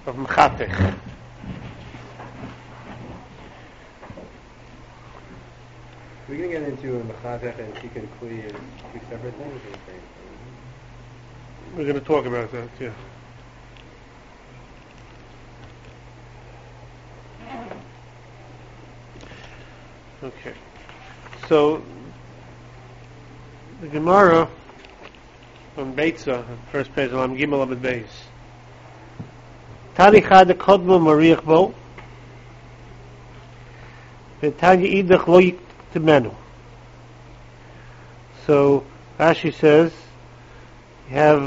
of Mechatech. We're going to get into a Mechatech and Tikkun Kli as two separate things or the same thing? We're going to talk about that, yeah. Okay. So, the Gemara on Beitza, first page, Alam Gimel Abed Beis. Tani Chad Kodmo Mariach Bo, Tani Idach Lo Yiktemenu. So, Rashi says, you have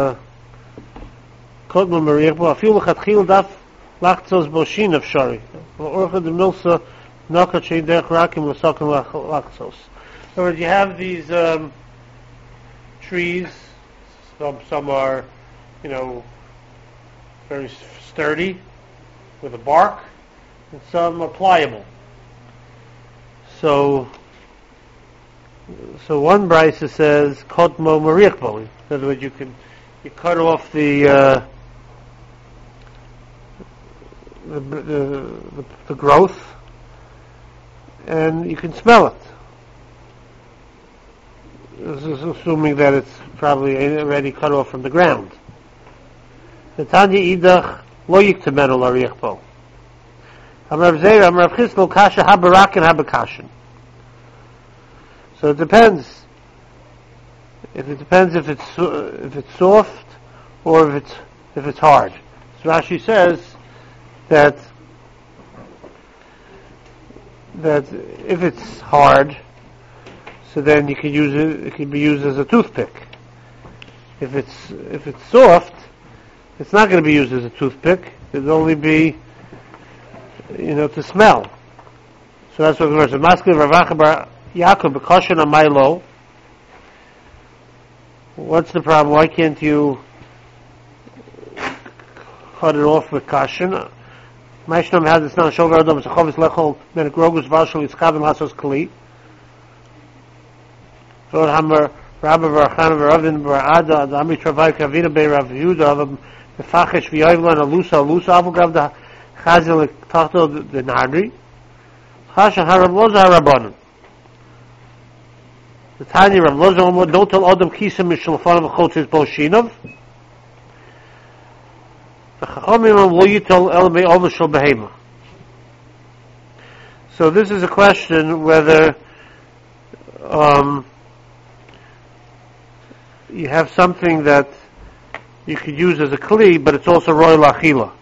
Kodmo Mariach Bo, Afil Lechatchil Daf Lachtzos Boshin of Shari. Orcha de Milsa Nakat Shei Derech Rakim L'Sakim Lachtzos. In other words, you have these trees, some are, very sturdy with a bark, and some are pliable. So one brisa says Kotmo Marichbo. In other words, you cut off the growth, and you can smell it. This is assuming that it's probably already cut off from the ground. The Tanya Idach Lo Yiktemenu L'Ariachbo. Amar Zera, Amar Chislo Kasha Habarak and Habakashin. So it depends. If it's soft or if it's hard. So Rashi says that if it's hard, so then you can use it. It can be used as a toothpick. If it's soft, it's not going to be used as a toothpick. It'll only be, to smell. So that's what the verse. Maskil Ravacha Bar Yaakov B'Koshen Amaylo. What's the problem? Why can't you cut it off with kashin? Maishnam had this now. Shover Adam is a chovis lechol ben grogus varshal yitzkavim hasos kli. V'od hamar Rabbi Barchan v'Ravin Barada Adami Travay Kavina Bei Rav Yehuda V'fachesh v'yoyvlan alusa avugav da chazil l'tachto the nardri chasha harav loza harabanan. The Tanya Rav Loza Omod, don't tell Adam Kisam Mishalfanav Chotzis Boshinov. The Chachamim Lo Yitel El Me'ol Shal Behema. So this is a question whether you have something that you could use as a kli, but it's also royal achila.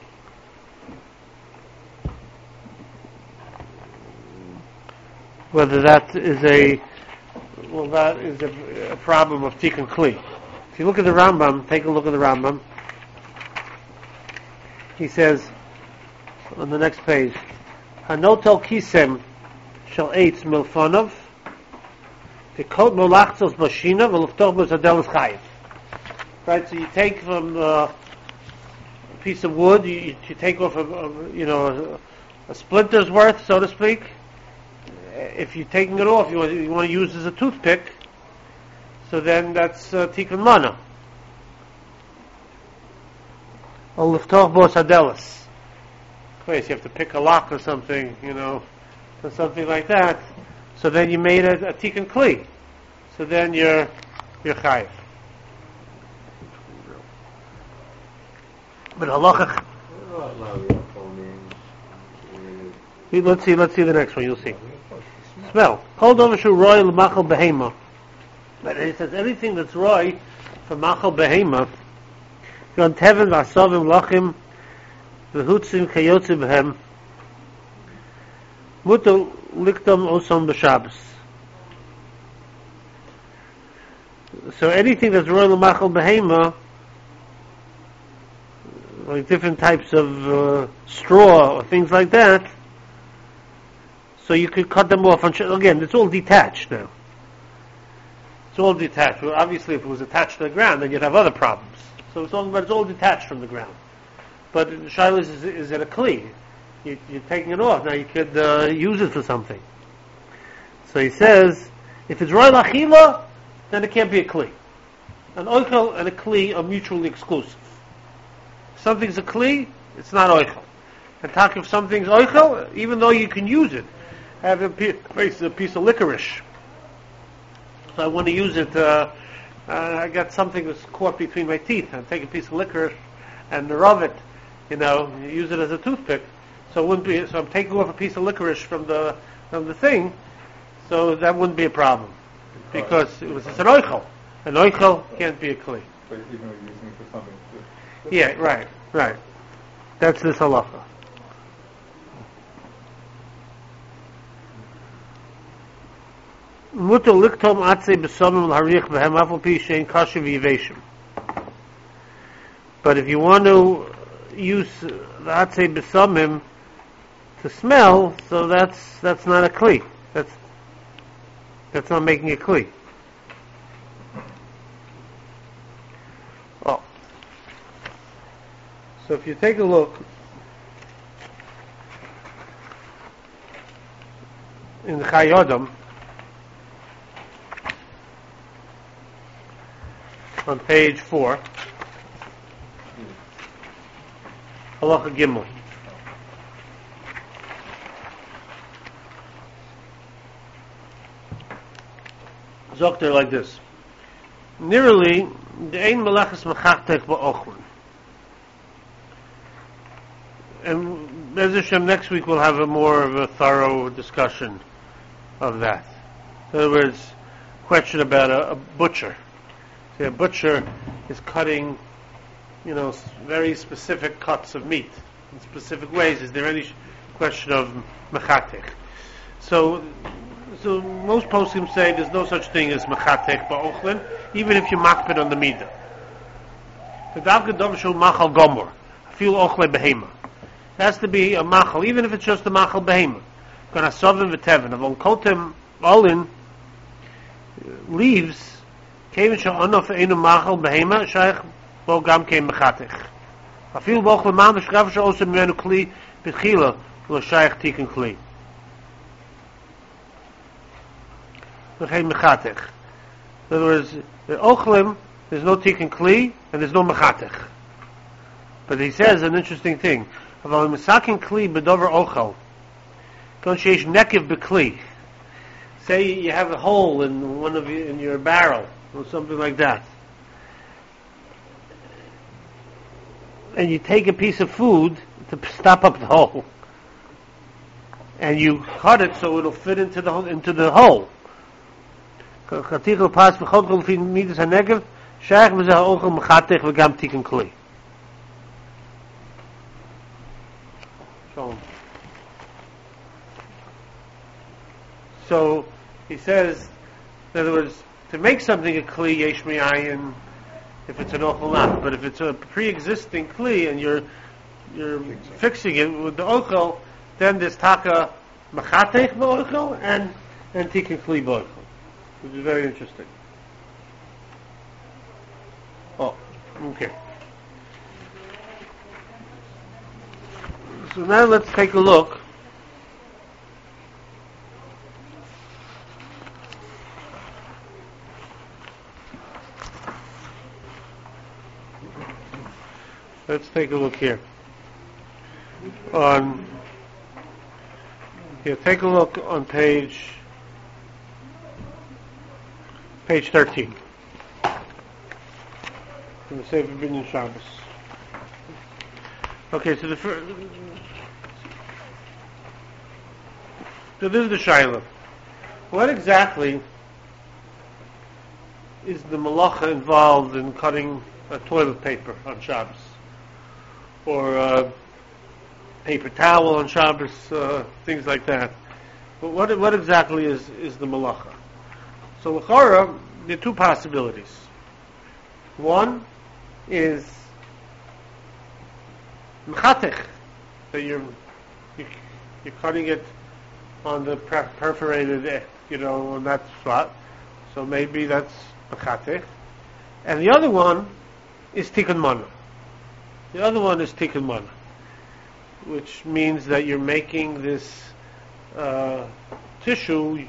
Whether that is a problem of Tikkun Kli. If you look at the Rambam, take a look at the Rambam. He says on the next page, Hanotel Kisem shall eitz milfonov, the kot molachtzos bashina v'luftoch b'zadelis chayiv. Right, so you take from a piece of wood, you take off a splinter's worth, so to speak. If you're taking it off, you want to use it as a toothpick, so then that's tikkun mana. Or liftoch bo sadelis. You have to pick a lock or something, or something like that. So then you made a tikkun kli. So then you're chayiv. But halacha. Let's see the next one. You'll see. Smell. Hold over to roy l'machal behema. But it says anything that's roy for machal behema. Yon teven v'asovim lachim v'hutzim kayotzi b'hem. Mutal liktam osam b'shabbos. So anything that's roy l'machal behema, like different types of straw or things like that. So you could cut them off. Again, it's all detached now. It's all detached. Well, obviously, if it was attached to the ground, then you'd have other problems. So it's all detached from the ground. But the shaila is it a kli? You're taking it off. Now you could use it for something. So he says, if it's roy lachila, then it can't be a kli. An oikel and a kli are mutually exclusive. If something's a kli, it's not oichel. And talk if something's oichel, even though you can use it. I have a piece of licorice. So I want to use it. I got something that's caught between my teeth. I take a piece of licorice and rub it. Use it as a toothpick. So it wouldn't be. So I'm taking off a piece of licorice from the thing. So that wouldn't be a problem because it's an oichel. An oichel can't be a kli. But even though you're using it for something. Yeah, right. That's this halacha. Mutter liktom atzei b'samim l'harich b'hem afal pi shein kasher v'yiveshim. But if you want to use the atzei b'samim to smell, so that's not a kli. That's not making a kli. Oh. So if you take a look in the Chayei Adam, on page 4, Halacha Gimel. Zokter like this. Nearly, the ein melechus mechachtech ba'ochlin. And Bez Hashem, next week we'll have more of a thorough discussion of that. In other words, question about a butcher. See, a butcher is cutting, very specific cuts of meat in specific ways. Is there any question of mechatek? So most poskim say there's no such thing as mechatek ba'ochlin, even if you makpid on the midah. The davka dov shul machal gomor, fil ochle behema. It has to be a machal, even if it's just a machal behema. Gonna sovim v'tevin. Avon kotem olin leaves. Kevin sha'onof einu machal behema shaykh bo gam kein mechatech. Afil bo ochle mam shkav sha'osem menu kli b'chila lo shaykh tikkun kli. Mechatech. In other words, the ochlim, there's no tikkun kli and there's no mechatech. But he says an interesting thing. Aval misakin kli bedover ochel. Kon sheish nekev bekli. Say you have a hole in your barrel or something like that, and you take a piece of food to stop up the hole, and you cut it so it'll fit into the hole. Chatikul pas v'chodchol fi midas hanegev shaykh v'zeh ha'ochel mechatech v'gam tikkun kli. So he says, in other words, to make something a kli yesh mi'ayin, if it's an ochel not, but if it's a pre-existing kli and you're fixing it with the ochel, then there's taka mechatech b'ochel and tikkun kli b'ochel, which is very interesting. Oh, okay. So now let's take a look. Let's take a look here. Take a look on page 13. In the Sefer Binyan Shabbos. Okay, so this is the Shaila. What exactly is the malacha involved in cutting a toilet paper on Shabbos? Or paper towel on Shabbos, things like that. But what exactly is the malacha? So l'chara, there are two possibilities. One is mechatech, that you're cutting it on the perforated, on that spot. So maybe that's mechatech. And the other one is tikkun mana. The other one is tikkun mana, which means that you're making this tissue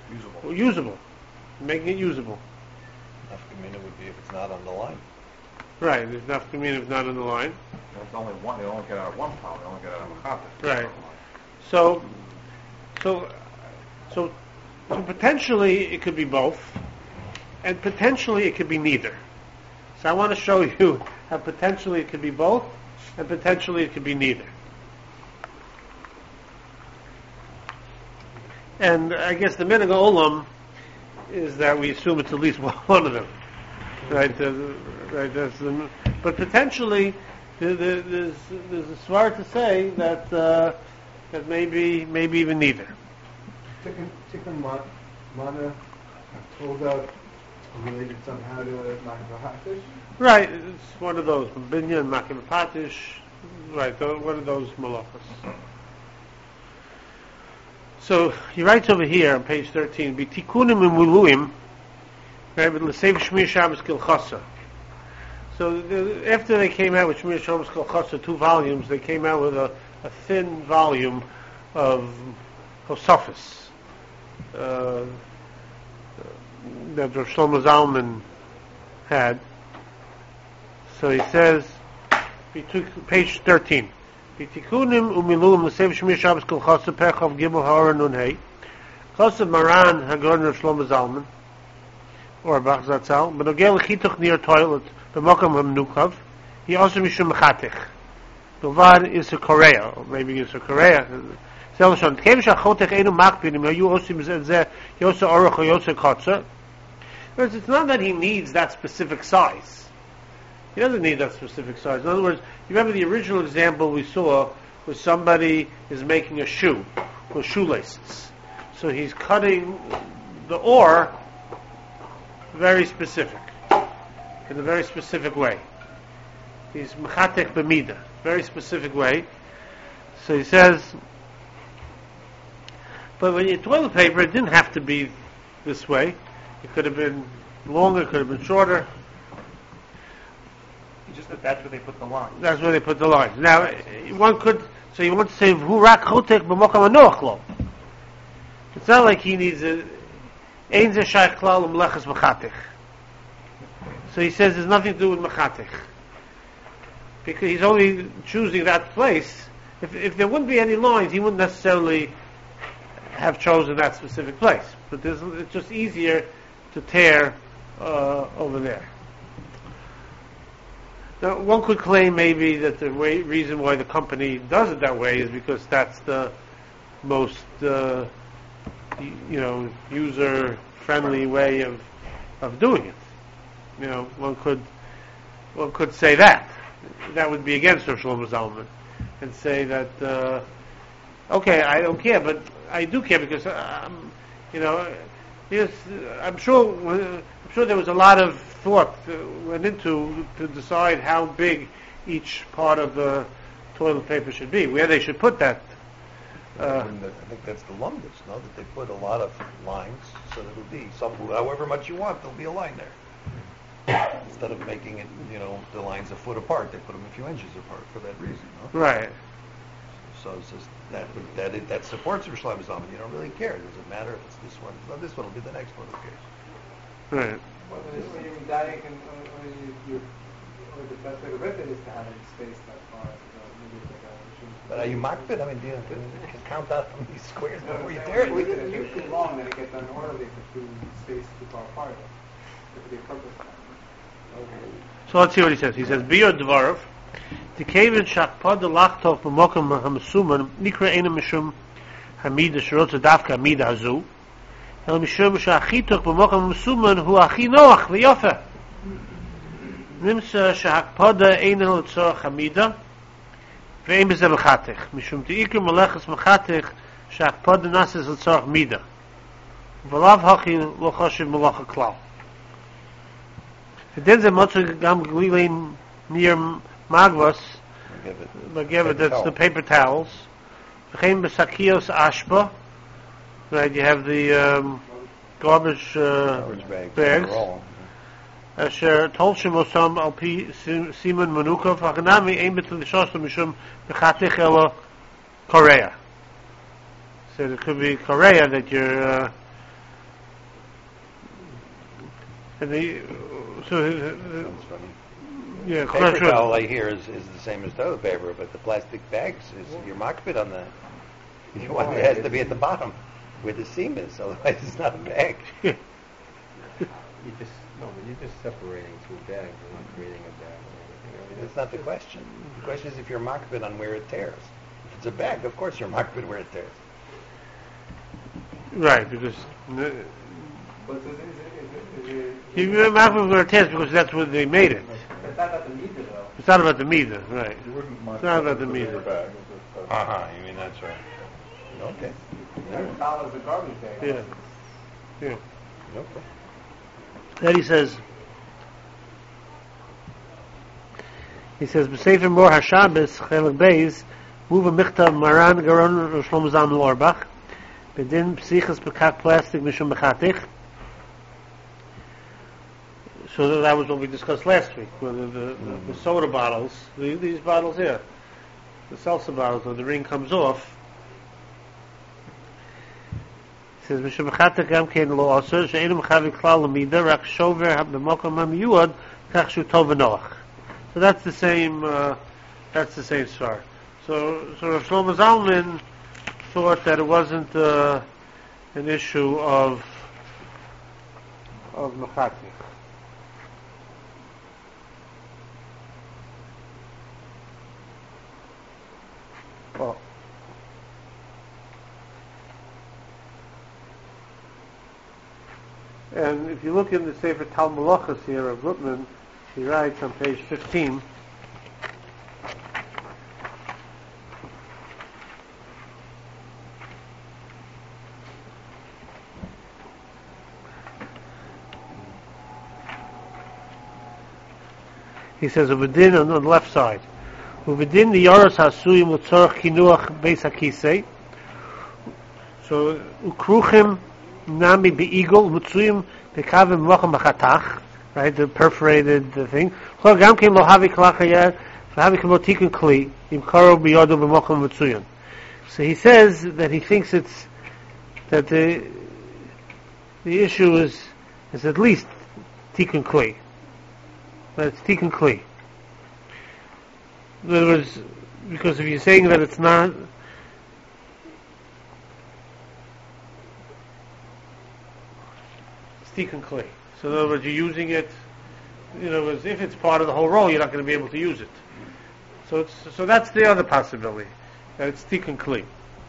usable, making it usable. Nafkamina would be if it's not on the line. Right, the nafkamina is not in the line. It's only one. They only get out of one pile. They only get out of a copy. Right. So potentially it could be both, and potentially it could be neither. So I want to show you how potentially it could be both, and potentially it could be neither. And I guess the minhag olam is that we assume it's at least one of them, right? But potentially there's a svar to say that maybe even neither. Tikkun mana told out related somehow to Makkah Hatish? Right, it's one of those Binya and Makkah Patish. Right, one of those malachas. So he writes over here on page 13, "B'tikunim imuluim, right, with l'sev Shmir Shabbos Kilchasa." So after they came out with Shmir Shabbos Kilchasa, 2 volumes, they came out with a thin volume of Hosafis that Rav Shlomo Zalman had. So he says, page 13. B'tikunim umiluim l'sev Shmir Shabbos Kilchasa Pechav Gimel Ha'ara Nun Hey. Chosav Maran Hagorn Rav Shlomo Zalman or Bach Zatzal. B'nogel l'chituch near toilet b'mokam ha'mnukav. He also mishum mechatich. Bilvad is a Korea, or maybe it's a Korea. Selshon tkev shachotech einu makpidim hayu osim zeh yosa orach or yosa kotzer. It's not that he needs that specific size. He doesn't need that specific size. In other words, you remember the original example we saw was somebody is making a shoe with shoelaces. So he's cutting the ore very specific, in a very specific way. He's mechatek b'mida, very specific way. So he says, but when you toilet paper, it didn't have to be this way. It could have been longer, it could have been shorter. Just that's where they put the line. That's where they put the line. Now, one could, so you want to say, V'hurak chotek b'mokam hanoach lo. It's not like he needs a, ein ze shaykh klal u'mlechas mechatech. So he says there's nothing to do with mechatech. Because he's only choosing that place. If there wouldn't be any lines, he wouldn't necessarily have chosen that specific place. But it's just easier to tear over there. Now, one could claim maybe that the reason why the company does it that way is because that's the most, user-friendly way of doing it. One could say that. That would be against Rav Shlomo Zalman, and say that, okay, I don't care, but I do care because, yes, I'm sure there was a lot of thought went into to decide how big each part of the toilet paper should be, where they should put that. I think that's the lumdus, no? That they put a lot of lines so that it'll be however much you want, there'll be a line there. Instead of making it, the lines a foot apart, they put them a few inches apart for that reason, no? Right. So it's just that supports Rosh Hashanah. You don't really care. It doesn't matter if it's this one. It's not this one. It'll be the next one. Who cares? Right. Well, when you're dying, or the best way to rip it is to have it spaced that far. But are you makbid? I mean, do you can count out how many squares before you tear it? If it's too long, then it gets unorderly if it's too spaced too far apart. It could be a purpose. So let's see what he says. He says, Biur Dvarov, Tikevin Shakpad Lachtov B'mokam HaMesuman Nikra Eina Mishum Hamida Shirotza Davka Hamida Hazu El Mishum Shachituch B'mokam HaMesuman Hu Achi Noach V'yofa Nimsa Shakpada Eina L'tzorach Hamida V'ein B'zeh Mechatech Mishum Te'ikr Melechas Mechatech Shakpada Nasis L'tzorach Mida V'lav Hachi Lo Choshev Melacha Klal. Then the Motzah Gam Glilin near Magvas, that's the paper towels. V'chein b'sakios ashba, right? You have the garbage bags. Asher tolshim osam al pi siman manuka v'chanami ein betul l'shosam mishum b'chatich ela Korea. So it could be Korea that you're. Yeah, Paper cholesterol. towel I hear is the same as toilet paper, but the plastic bags is your makbid on that. You want it has to be at the bottom where the seam is, otherwise it's not a bag. You're just separating two bags. You're not creating a bag. That's not the question. The question is if you're makbid on where it tears. If it's a bag, of course you're makbid where it tears. Right, because But is you remember where it is because that's where they made it. It's not about the meter, though. It's not about the meter, right? You wouldn't mind It's not about the putting it in meter. your bag. You mean that's right. Okay. $100 a garbage bag. Yeah. Yeah. Okay. Then he says, B'Sefer Mor HaShabbos, Chelik Beis, move a michtav Maran Garon Shlomo Zalman Auerbach, Bedin Psichas Bekak Plastic Mishum Bechatich. So that was what we discussed last week, whether the soda bottles, these bottles here, the salsa bottles, when the ring comes off, it says, Mishum Bechatich Gam Kein Lo Aser, She'enu Mechavi Klal Lamida, Rak Shover B'Mokom HaMiyuad, Kach Shu Tov V'Noach. So that's the same svar. So Rav Shlomo Zalman thought that it wasn't an issue of mechatich. Well, and if you look in the Sefer Tal Malachas here of Gutman, he writes on page 15. He says, "Uvedin on the left side, Uvedin the Yoros Hasuyim Utzorach Kinuach Beis Hakisei." So Ukruchim Nami Beigol Mutzuyim Bekavim Mocham Bachatach. Right, the perforated thing. So he says that he thinks it's that the issue is at least tikkun kli. That it's tikkun kli. In other words, because if you're saying that it's not, it's tikkun kli. So in other words, you're using it, as if it's part of the whole roll, you're not going to be able to use it. So that's the other possibility, that it's tikkun kli.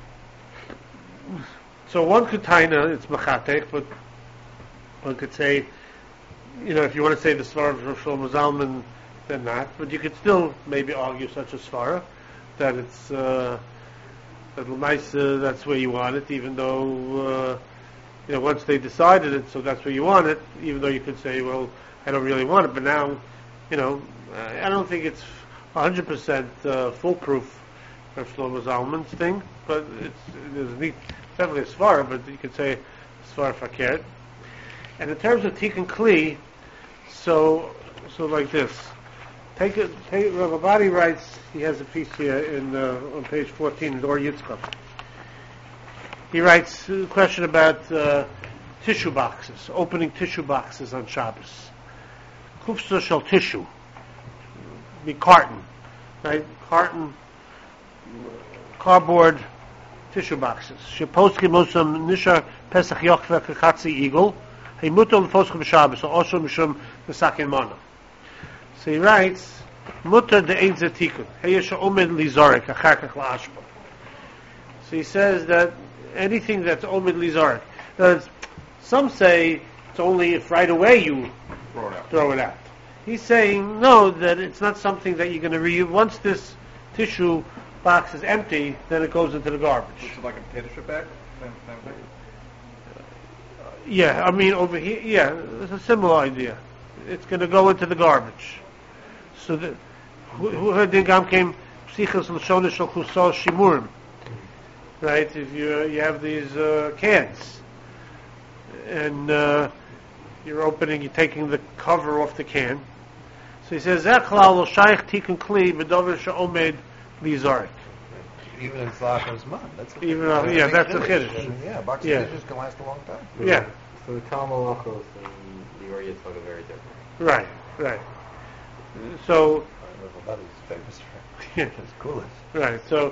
So one could taina, it's machatech, but one could say, if you want to say the svara of Rav Shlomo Zalman, then not. But you could still maybe argue such a svara, that it's, that l'maisa, that's where you want it, even though, once they decided it, so that's where you want it, even though you could say, well, I don't really want it, but now, I don't think it's 100% foolproof for Shlomo Zalman's thing, but there's definitely a svara, but you could say svara fakert. And in terms of tikkun kli, so like this. Rav Abadi writes, he has a piece here on page 14 in Or Yitzchak. He writes a question about tissue boxes, opening tissue boxes on Shabbos. Kufsa shel tissue, be carton, right? Carton, cardboard tissue boxes. Sheposkim osam nishar pesach yochva kachatzi eagle. Hey mutal lefoschem b'Shabbos, also mishum nesakin mana. So he writes, mutar de'ein zetikun. Hey yesha omed lizarik achar kach la'ashpa. So he says that anything that's omid lizarik. Some say it's only if right away you throw it out. He's saying no, that it's not something that you're going to reuse. Once this tissue box is empty, then it goes into the garbage. Which is like a potato chip bag? Same thing? Yeah, I mean over here, it's a similar idea. It's going to go into the garbage. So who heard the gam came psichas l'shonish shel chusal shimurim. Right, if you have these cans, and you're taking the cover off the can. So he says, "Echlal l'shayich tikkun kli v'dover she'omed lizarik." Even in Tzlachos Man, that's a that's a chiddush. Yeah, box of dishes can last a long time. Yeah. So the Tal Malachos and the Or Yitzchak are very different. Right. So, Everybody's famous for yeah, his coolest. right. So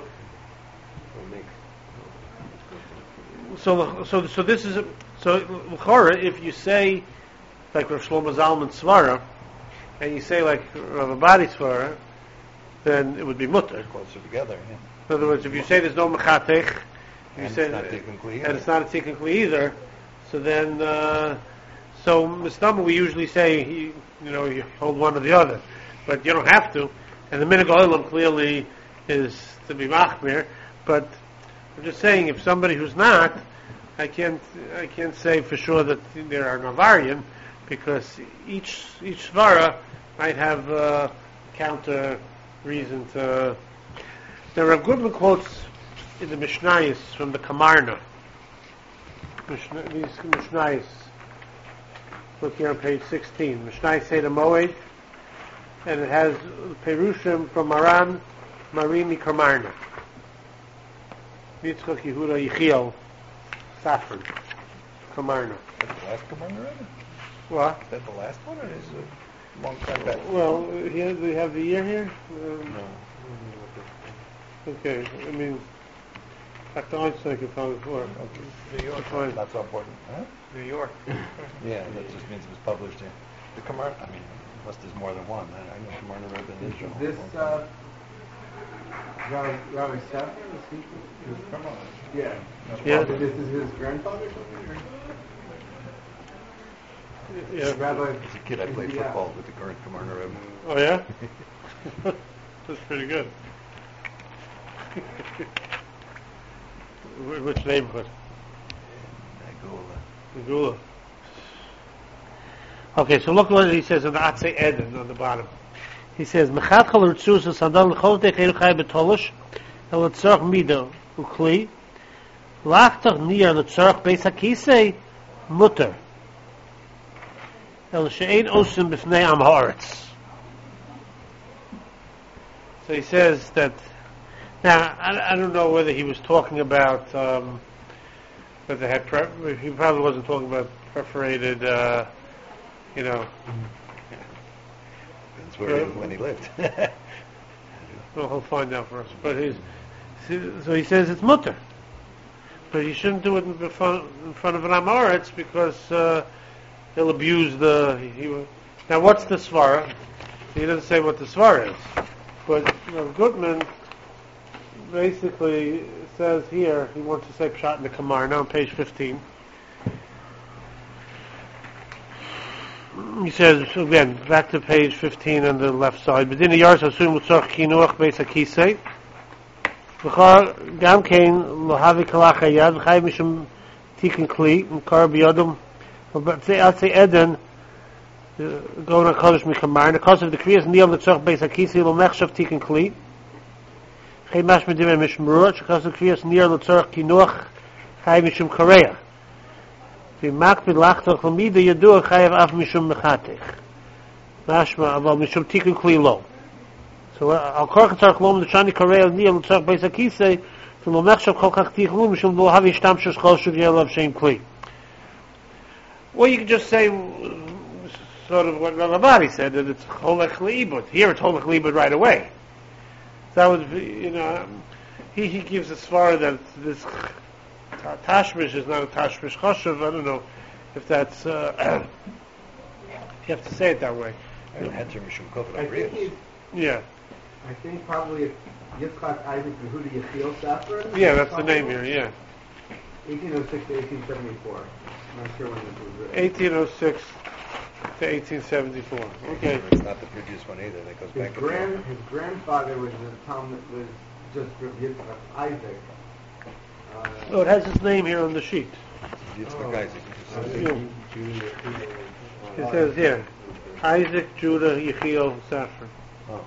this is l'chora. If you say like Rav Shlomo Zalman Svara, and you say like Rav Abadi Svara, then it would be mutter. Closer together, yeah. In other words, if you say there's no mechatech, And you say it's not tikkun kli and it's not a tikkun kli either, so then so mistama we usually say you hold one or the other, but you don't have to. And the minhag olam clearly is to be machmir, but I'm just saying if somebody who's not, I can't say for sure that there are Navarian, because each svara might have a counter reason to. There are Goodman quotes in the Mishnayos from the Kamarna. These Mishnayos. Look here on page 16. Mishnayos Seder Moed, and it has Perushim from Maran Marini Kamarna. Yitzchak Yehuda Yechiel Safran Kamarna. Is that the last Kamarna Rebbe? What? Is that the last one, or is it a long time back? Well, here we have the year here. No. Okay, I mean, Dr. Einstein could probably for it. New York. Fine. Not so important. Huh? New York. Yeah, that just means it was published here. The Kamarna, I mean, unless there's more than one. I know Kamarna Rebbe in Israel. This, Rabbi Safran, is he? Come on. Yeah. Yeah. This is his grandfather or something? Yeah. Rabbi. As a kid, I played Yeah. football with the current Kamarna Rebbe. Oh yeah? That's pretty good. Which neighborhood? Nagula. Gula. Okay, so look what he says in the Atzei Eden on the bottom. He says, "Mechatchal Ritzus Sandal L'Chovdei Chayil Chay Betolish El L'Tzorch Mido Ukli Lachtach Nir L'Tzorch Beis HaKisei Mutter El She'ein Osim B'fnei Am Haaretz." So he says that. Now I don't know whether he was talking about whether they had. He probably wasn't talking about perforated. That's where when he lived. Well, he'll find out for us. But so he says it's mutter, but you shouldn't do it in front of an Amoritz because he'll abuse the. Now, what's the svara? He doesn't say what the svara is, but Goodman basically says here he wants to say pshat in the Kamar. Now on page 15. He says again, back to page 15 on the left side. Within the yards assume mutzach kinuach beis hakisei. V'char gam kein lohavi kalach hayad v'chay mishum tikkun kli v'kar biyadum v'atzei eden going on kodesh mikamar. Because of the kriyas niyam mutzach beis hakisei lo mechshav tikkun kli. Chay mash medim mishmurah. Because of the kriyas niyam mutzach kinuach chay mishum kareya. V'makbid lachtoch l'mida yadua chayav av mishum mechatech. Mashma aval mishum tikkun kli lo. So al korach tzarech lo m'neshani kareya niyam l'tzarech beis hakisei v'lo mechshav kol kach tikkun mishum lo havi shtamshus chol shuv yelav shem kli. Or you could just say sort of what Rav Abadi said, that it's holech leibud. Here it's holech leibud right away. That would be, he gives a svara that this tashmish is not a tashmish choshev. I don't know if that's you have to say it that way. Yeah. I think probably Yitzchak Isaac Yehuda Yechiel Safran. Yeah, that's the name here. Yeah. 1806 to 1874. I'm not sure when this was written. 1806 to 1874. Okay. It's not the previous one either. That goes back. His grandfather was just Yitzchak Isaac. Oh, it has his name here on the sheet. Yitzchak Isaac. It says here, Isaac Judah Yechiel Safran. Oh.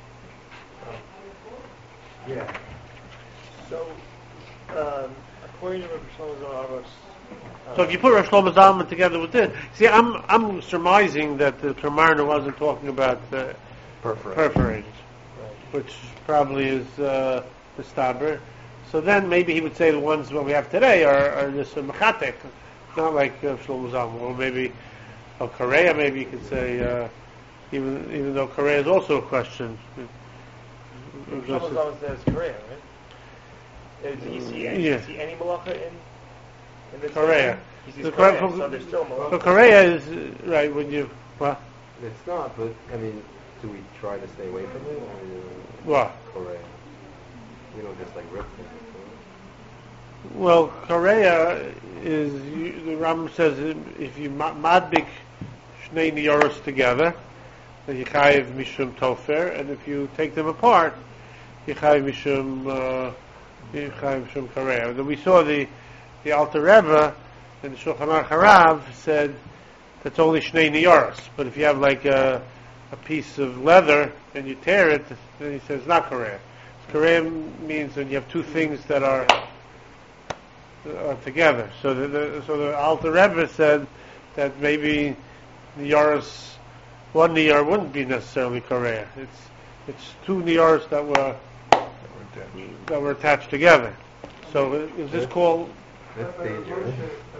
Yeah. So, according to Rabbi Shlomo Zalman, So if you put Rav Shlomo Zalman together with this, see, I'm surmising that the Kamarna wasn't talking about perforated, which probably is the staber. So then maybe he would say the ones that we have today are just a mechatek, not like Shlomo Zalman. Or maybe Korea. Maybe you could say even though Korea is also a question. Rosh Hashanah says Korea, right? Do you see any malacha in the Korea? He sees The Korea, Korea- so there's still malacha. So Korea is right when you It's not, but I mean, do we try to stay away from it, or what? Korea? We don't just like rip it. Well, Korea is the Rambam says if you madbik shnei niyoros together, then you chayiv mishum tofer, and if you take them apart, you chayiv mishum Korea. And then we saw the Alter Rebbe in the Shulchan Aruch Harav said that's only shnei niyoros, but if you have like a piece of leather and you tear it, then he says not Korea. Korea means that you have two things that are together. So the Alter Rebbe said that maybe niyoros, one niyar wouldn't be necessarily Korea. It's two niyars that were attached together. So is this called? That's dangerous.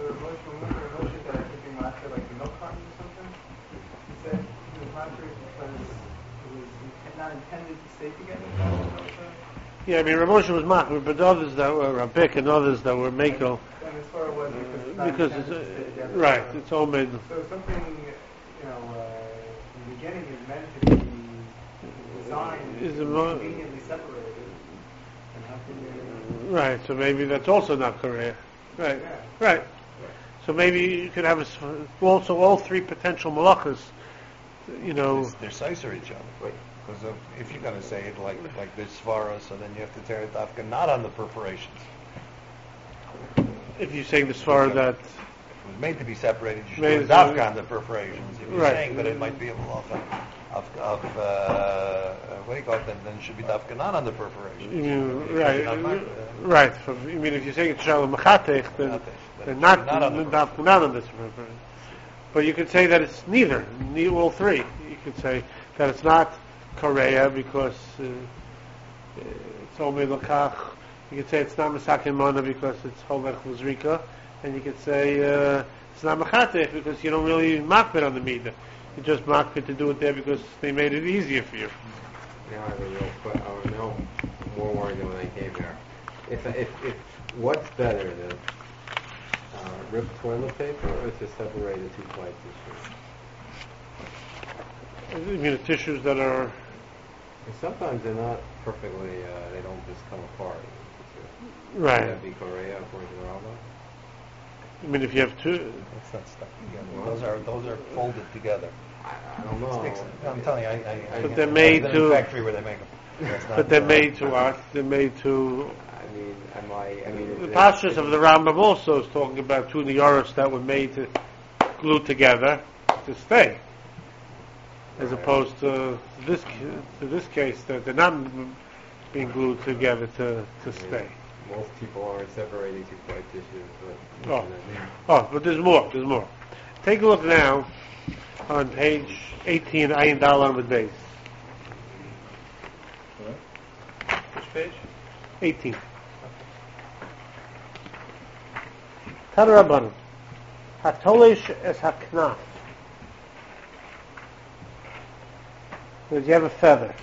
Not intended to stay together. Yeah, I mean, Rav Moshe was machmir, but others that were Rabik and others that were Mako, And as far as because it's right, it's all made. So something, in the beginning is meant to be designed Is to it be mo- conveniently separated. And how can you... Right, so maybe that's also not Korea. Right, Yeah. right. So maybe you could have also all three potential malachas. They're sizer each other. Because if you're going to say it like this svara, so then you have to tear it dafka not on the perforations. If you're saying the svara that It was made to be separated, you should Made do it to- dafka on the perforations. If you're Right. saying that it might be a malacha of what do you call it, then it should be dafka not on the perforations. right. I mean, if you're saying it's shalom machatech, then not on the not on this. But you could say that it's neither all three. You could say that it's not Korea because it's only lokach. You could say it's not masakin mana because it's holech v'zrika, and you could say it's not machatech because you don't really makbet on the midah. You just makbet to do it there because they made it easier for you. Now I have a I was now more worried than when I came here. If what's better, the ripped toilet paper or to separate the two ply tissues? I mean, the tissues that are And sometimes they're not perfectly. They don't just come apart. right. Would that be Korea according to the Rambam? I mean, if you have two, That's not stuck together. Those are folded together. I don't know. Sticks. I'm telling you, But they're made I've been in to- a factory where they make them. That's not, but they're made to what? They're made to. I mean, The pastures of the Rambam also is talking about two niyaros that were made to glue together to stay, as opposed to this case that they're not being glued together to stay. Most people aren't separating two ply tissues, Oh, but there's more. There's more. Take a look now on page 18, Ayin Dal Amud Beis. Which page? 18. Tanarabanan. Hatolish es haknaf. Because you have a feather.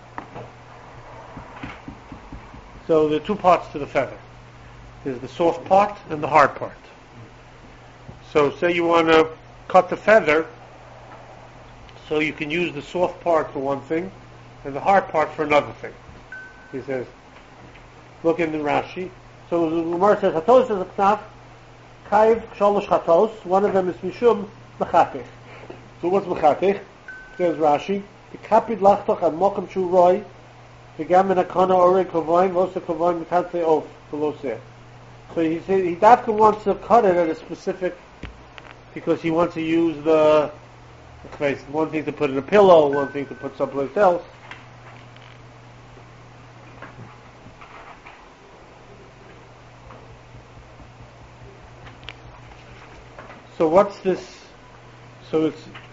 So there are two parts to the feather. There's the soft part and the hard part. So say you want to cut the feather, so you can use the soft part for one thing and the hard part for another thing. He says, look in the Rashi. So the Gemara says, Hatos is a knaf, Kaiv Sholosh Hatos, one of them is Mishum Mechatech. So what's Mechatech? Says Rashi, the Kapid Lachtoch and Mokum Shu Roy, the Gamin Akana Ore Kovoin, Vosa Kovoin Mekatse Of, below there. So he said, he Dafka wants to cut it at a specific, because he wants to use one thing to put in a pillow, one thing to put someplace else. So what's this? So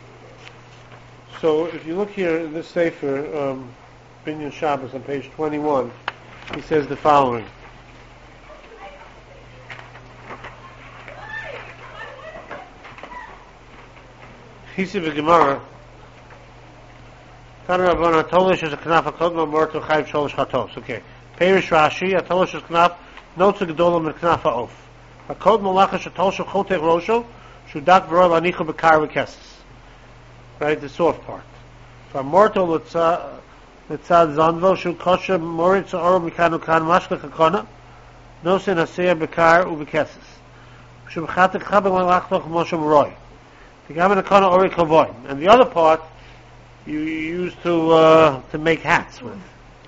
if you look here in this Sefer, Binyan Shabbos on page 21, he says the following. He said the Gemara, Tana Rabbanan Atolish is a knaf akodma morto chayv sholosh chatos. Okay. Perish Rashi Atolish is knaf notzu gedolam and knaf ha'of. Akod malacha shetol shachotech rosho shudat v'roi lanichu bekar v'keses. Right, the soft part. From morto l'tzad zanvo shu kosher moritz oro mikanu kan mashkech hakona nosin asiyah bekar u'v'keses. Shu b'chatek chabeng malachtoch moshem roi. The gamin hakona ori kavoin. And the other part you use to make hats with.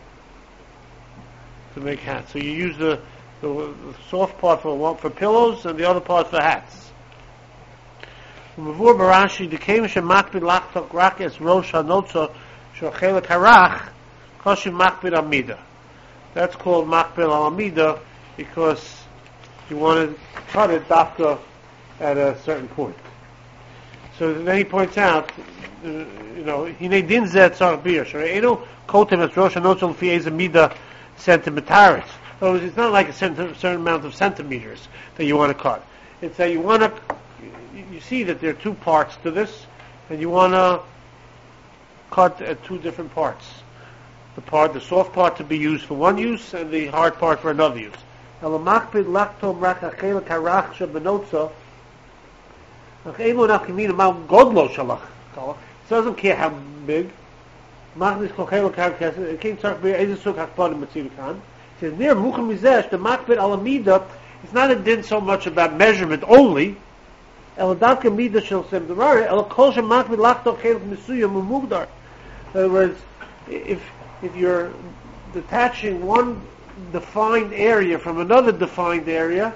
To make hats. So you use the soft part for pillows and the other part for hats. Mavur Barashi dekem shemakbid lachtok rak es rosh hanotza shochelek harach koshim makbid amida. That's called makbid al amida because you want to cut it dafka at a certain point. So then he points out, hinei din zeh tzarich birish. Eno kotem es rosh hanotza l'fi eze mida centimeters. So it's not like a certain amount of centimeters that you want to cut. It's that you want to, you see that there are two parts to this, and you want to cut at two different parts. The soft part to be used for one use, and the hard part for another use. It doesn't care how big. It says near Mucham Mizesh, the Makbid Alamida, it's not a din so much about measurement only. In other words, if you're detaching one defined area from another defined area,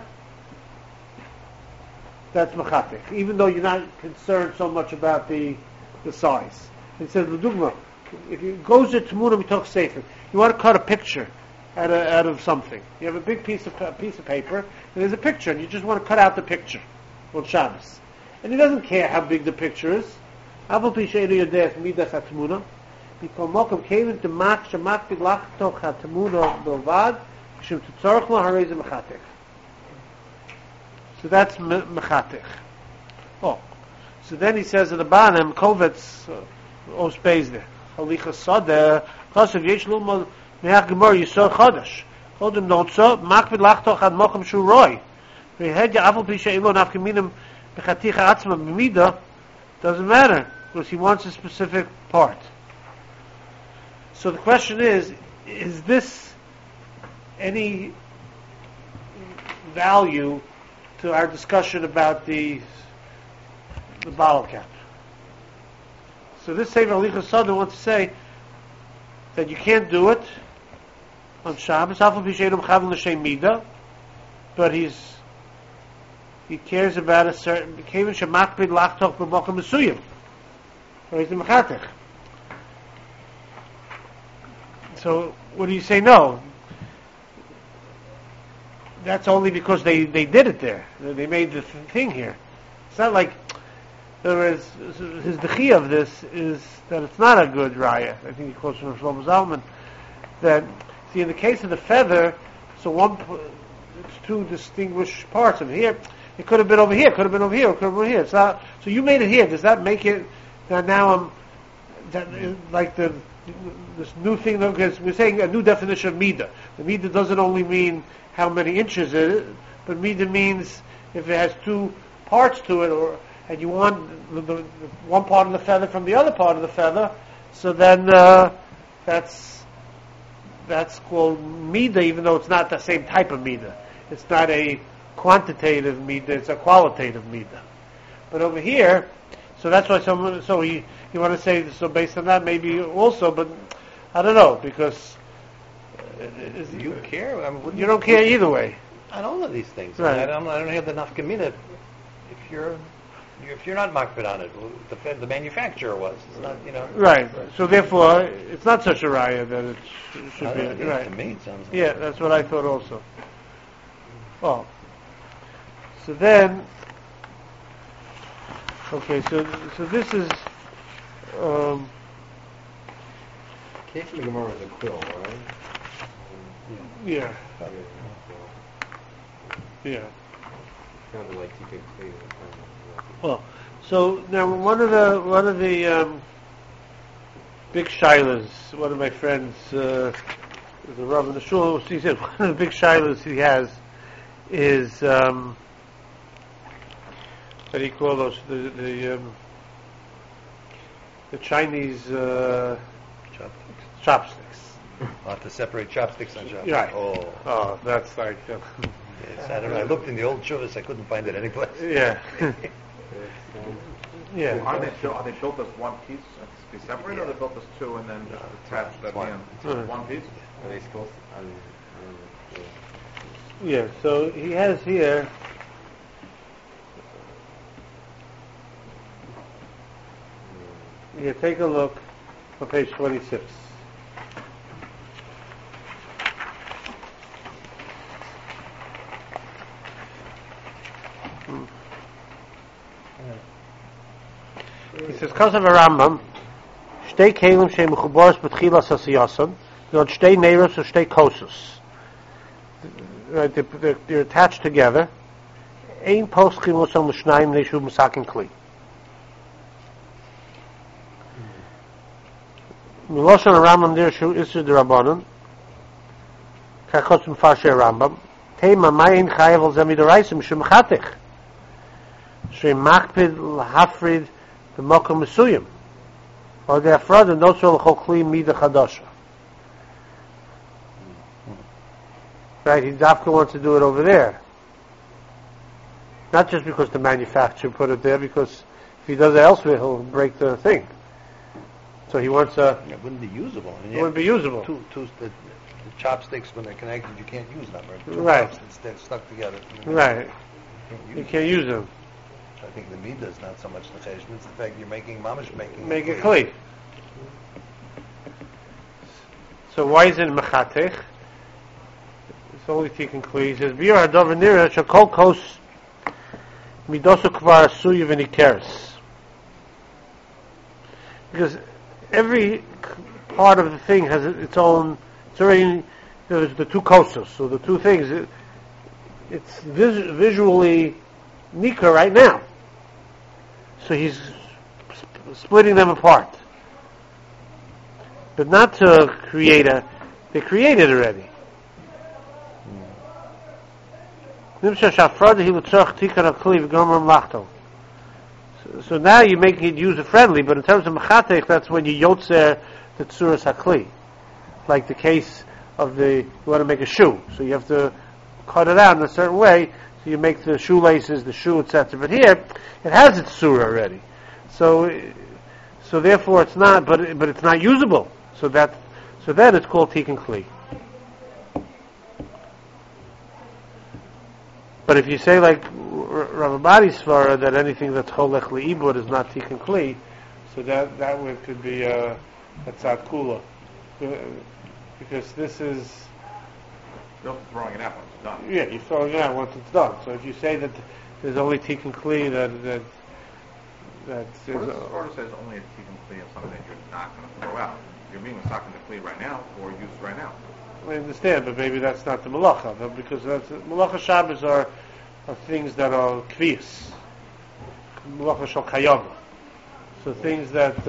that's mechatek, even though you're not concerned so much about the size. It says, if you goes to Tamuna Mitoch Sefer, you want to cut a picture out of something. You have a big piece of paper, and there's a picture, and you just want to cut out the picture on Shabbos. And he doesn't care how big the picture is. So that's mechatech. Oh, so then he says at the bottom, Kovetz os beis halicha sada kasev yesh lumah neach gemor yisor chadash chodem notza makbid lachtoch ad mochem shu roi vehed ya'afal pi she'ilo nafkeminim bechaticha atzma b'mida. Doesn't matter because he wants a specific part. So the question is this any value to our discussion about the bottle cap? So this Sefer Alicha Sada wants to say that you can't do it on Shabbos, but he cares about a certain or he's a mechatech. So what do you say? No, that's only because they did it there. They made the thing here. It's not like his dechia of this is that it's not a good raya. I think he quotes from Shlomo Zalman that, see, in the case of the feather, so it's two distinguished parts of here. It could have been over here, could have been over here, could have been over here. It's not, so you made it here. Does that make it that now like this new thing? Because we're saying a new definition of midah. The midah doesn't only mean how many inches it is, but midah means if it has two parts to it, and you want the one part of the feather from the other part of the feather, so then that's called midah, even though it's not the same type of midah. It's not a quantitative midah; it's a qualitative midah. But over here, so that's why you want to say so based on that maybe also, but I don't know because you care. I mean, you don't care either way. I don't know these things. Right. I don't have the nafkamina. If you're not makbid on it, the manufacturer was. It's not, Right. So therefore, it's not such a raya that it should be. Right. To me, it sounds like Yeah, that's what I thought also. Oh. So then, okay. So this is. Case of the Gemara is a quill, right? Yeah. Yeah. Sounded like you could clean it. Well, so now one of the big shilas. One of my friends, the Rav in the shul, he said one of the big shilas he has is what do you call those? The Chinese chopsticks. I'll have to separate chopsticks and chopsticks. Right. Oh. That's like. Yes, I don't know. I looked in the old chuvas. I couldn't find it anyplace. Yeah. Yeah. Are they built as one piece and be separate, or are they built as two and then just attached at the end? It's one piece? Are they supposed to? Yeah, so he has here take a look on page 26. He says, because of a Rambam, shtei kelim shei mechuboros b'tchilas hasiyason, not shtei neiros or shtei kosus. Right, they're attached together. Ein poschim osam l'shnayim neshu musakin kli. Miloshon Rambam there shu isur d'Rabbanan. Kakotz m'farshe Rambam. Teima mayin chayav al zemidoraisa mishum chatich. Shei machpid l'hafrid b'mokom mesuyim. Or the afrod and notzor l'chol kli mida chadasha. Right, he Dafka wants to do it over there. Not just because the manufacturer put it there, because if he does it elsewhere, he'll break the thing. So he wants a... It wouldn't be usable. I mean, It wouldn't be usable. The chopsticks, when they're connected, you can't use them. Right. They're stuck together. Right. You You can't use them. I think the midah is not so much the cheshbon, it's the fact you're making mamish making Make it clean. So why is it mechatech? It's only taken clean. He says, B'yor hadav nira shakol kos midosu kvar asuyu v'nikeres. Because every part of the thing has its own, it's already, there's the two kosas, so the two things, it's visually nikar right now. So he's splitting them apart. But not to create they created already. So now you're making it user-friendly, but in terms of mechatech, that's when you yotzer the tzuras hakli. Like the case of you want to make a shoe, so you have to cut it out in a certain way, so you make the shoelaces, the shoe, etc. But here, it has its surah already. So therefore it's not, but it's not usable. So then it's called tikkun kli. But if you say like Rav Abadi's svara that anything that's cholech leibud is not tikkun kli, so that one could be a tzad kula, because this is Just throwing it out once it's done. yeah, you're throwing it out once it's done. So if you say that there's only tikkun kli that What if the order says only a tikkun kli of something that you're not going to throw out? You're being mistaken to kli right now or use right now. I understand, but maybe that's not the malacha, because malacha Shabbos are things that are kviyas, malacha shal kayama. So things that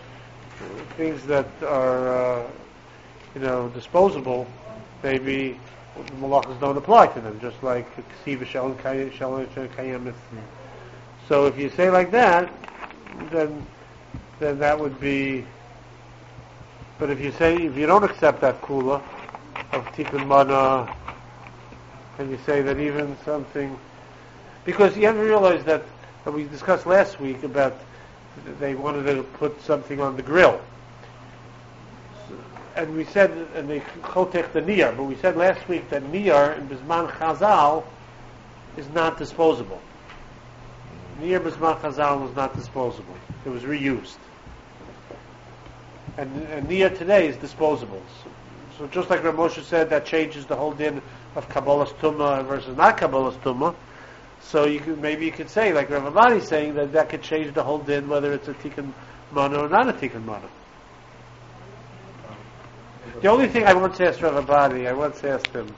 are disposable, maybe the malachas don't apply to them, just like ksiva shal kayamis. So if you say like that, then that would be. But if you don't accept that kula of tikkun mana, and you say that even something, because you have to realize that we discussed last week about they wanted to put something on the grill, and we said, and they chotech the niyar, but we said last week that niyar in Bisman Chazal is not disposable. Niyar Bisman Chazal was not disposable; it was reused. And niyar today is disposable. So just like Rav Moshe said, that changes the whole din of Kabbalah's Tumah versus not Kabbalah's Tumah. So maybe you could say, like Rav Abadi saying, that could change the whole din, whether it's a tikkun mana or not a tikkun mana. The only thing I once asked Rav Abadi, I asked him,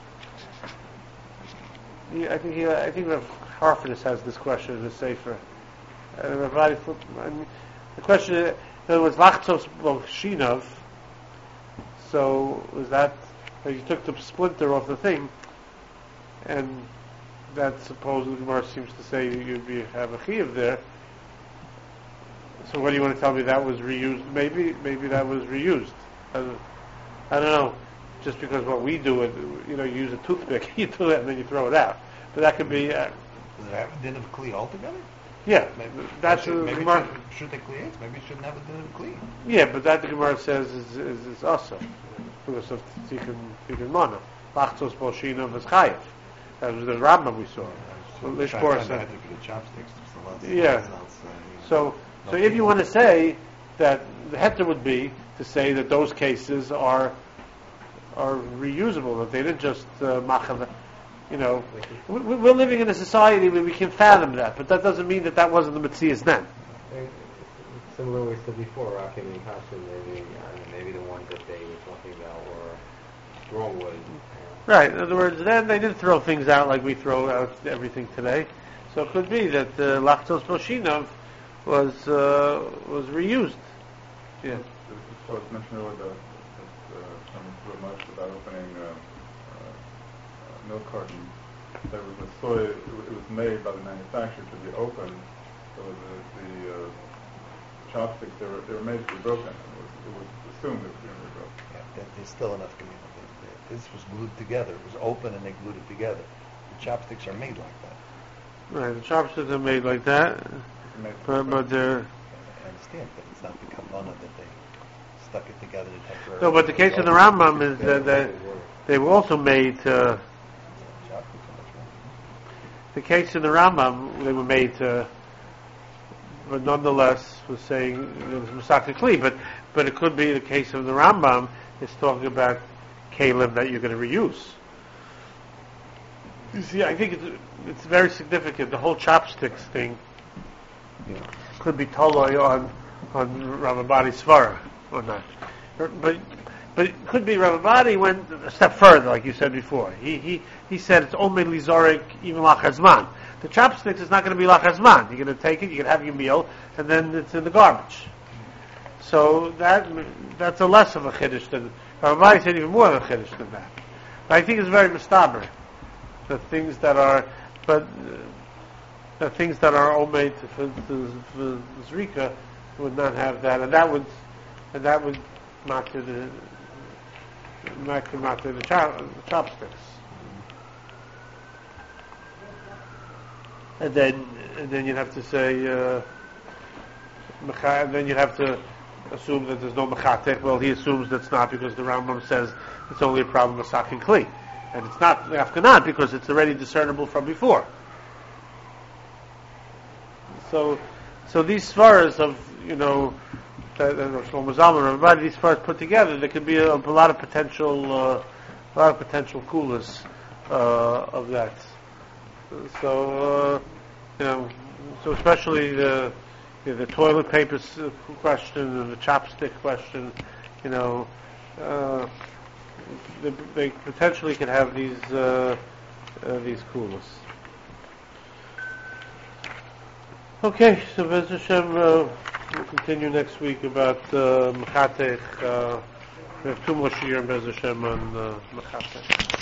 I think Rav Harfordis has this question in the Sefer. Rav Abadi, the question, in other words, lachtos b'shinov. So is that you took the splinter off the thing, and that supposedly the Gemara seems to say you'd have a chiyuv there. So what do you want to tell me that was reused? Maybe that was reused. I don't know. Just because what we do, you use a toothpick, you do it and then you throw it out. But that could be. Does it have a din of kli altogether? Yeah, Maybe, that's maybe Gemara. should they kli? Maybe it shouldn't have a din of kli. Yeah, but that the Gemara says is also because of tikkun mana. Lachtos b'shinov is chayiv. That was the Rambam we saw. Lishbor said. Yeah. So if you want to say that the heter would be to say that those cases are reusable, that they didn't just machal. We're living in a society where we can fathom that, but that doesn't mean that wasn't the Metzias then. Similar we said before, Rakim and Kashin, maybe the ones that they were talking about were strong wood. Right. In other words, then they didn't throw things out like we throw out everything today. So it could be that lachtos b'shinov was reused. Yeah. So it's mentioned earlier that from much about opening a milk carton. There was a soy. It was made by the manufacturer to be opened. So the chopsticks they were made to be broken. It was assumed it was going to be broken. Yeah, there's still enough community. This was glued together. It was open and they glued it together. The chopsticks are made like that. Right, the chopsticks are made like that, but they're. I understand, but it's not the kavanah that they stuck it together temporarily. No, but the case of the Rambam is that they were also made. The case in the Rambam, they were made to, but nonetheless was saying it was Masaka Kli. But it could be the case of the Rambam is talking about kalim that you're going to reuse. You see, I think it's very significant. The whole chopsticks thing could be toloi on Ravabadi Svara or not. But it could be Ravabadi went a step further, like you said before. He said it's only lizorik even lachazman. The chopsticks is not going to be lachazman. You're going to take it, you can have your meal, and then it's in the garbage. So that's a less of a chiddush than Ravabadi said, even more of a chiddush than that. But I think it's very mistaber. The things that are omade for Zrika would not have that, and that would matter the chopsticks. And then you'd have to say, and then you'd have to assume that there's no mechatech. Well, he assumes that's not because the Rambam says it's only a problem of sak and kli. And it's not afkanat because it's already discernible from before. So these svaras of Shlomo Zalman, everybody, these svaras put together, there could be a lot of potential kulas of that. So so especially the toilet paper question and the chopstick question, they potentially could have these kulas. Okay, so Bez Hashem, we'll continue next week about Mechatech. We have 2 more shiur in Bez Hashem on Mechatech.